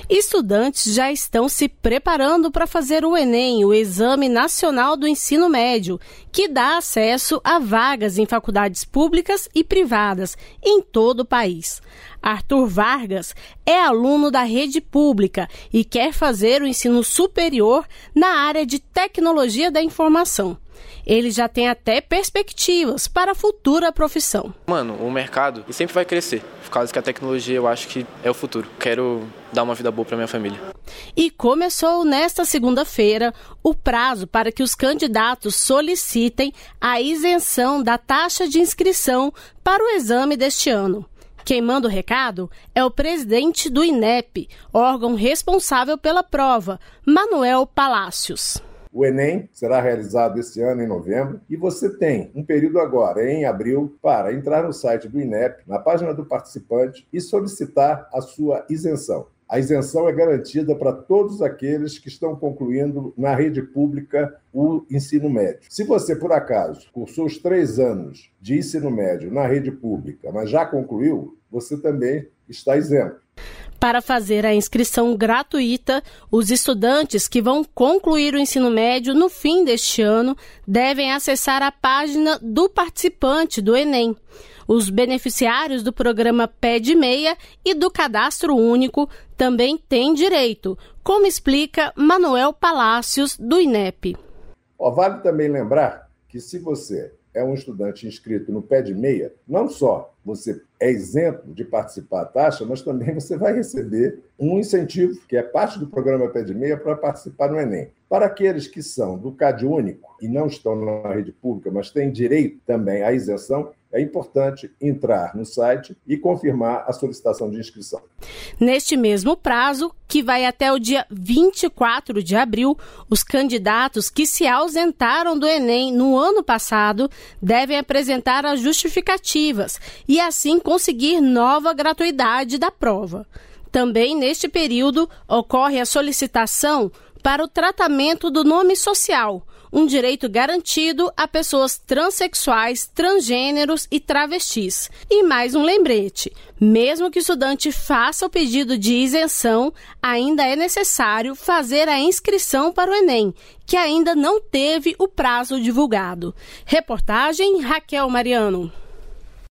Estudantes já estão se preparando para fazer o Enem, o Exame Nacional do Ensino Médio, que dá acesso a vagas em faculdades públicas e privadas em todo o país. Arthur Vargas é aluno da rede pública e quer fazer o ensino superior na área de tecnologia da informação. Ele já tem até perspectivas para a futura profissão. O mercado sempre vai crescer, por causa que a tecnologia eu acho que é o futuro. Quero dar uma vida boa para minha família. E começou nesta segunda-feira o prazo para que os candidatos solicitem a isenção da taxa de inscrição para o exame deste ano. Quem manda o recado é o presidente do INEP, órgão responsável pela prova, Manuel Palácios. O Enem será realizado esse ano em novembro e você tem um período agora, em abril, para entrar no site do INEP, na página do participante e solicitar a sua isenção. A isenção é garantida para todos aqueles que estão concluindo na rede pública o ensino médio. Se você, por acaso, cursou os 3 anos de ensino médio na rede pública, mas já concluiu, você também está isento. Para fazer a inscrição gratuita, os estudantes que vão concluir o ensino médio no fim deste ano devem acessar a página do participante do Enem. Os beneficiários do programa PED Meia e do Cadastro Único também têm direito, como explica Manuel Palácios, do INEP. Vale também lembrar que se você é um estudante inscrito no PED Meia, não só você é isento de participar da taxa, mas também você vai receber um incentivo, que é parte do programa PED Meia, para participar no Enem. Para aqueles que são do CAD Único e não estão na rede pública, mas têm direito também à isenção, é importante entrar no site e confirmar a solicitação de inscrição. Neste mesmo prazo, que vai até o dia 24 de abril, os candidatos que se ausentaram do Enem no ano passado devem apresentar as justificativas e assim conseguir nova gratuidade da prova. Também neste período ocorre a solicitação para o tratamento do nome social, um direito garantido a pessoas transexuais, transgêneros e travestis. E mais um lembrete, mesmo que o estudante faça o pedido de isenção, ainda é necessário fazer a inscrição para o Enem, que ainda não teve o prazo divulgado. Reportagem Raquel Mariano.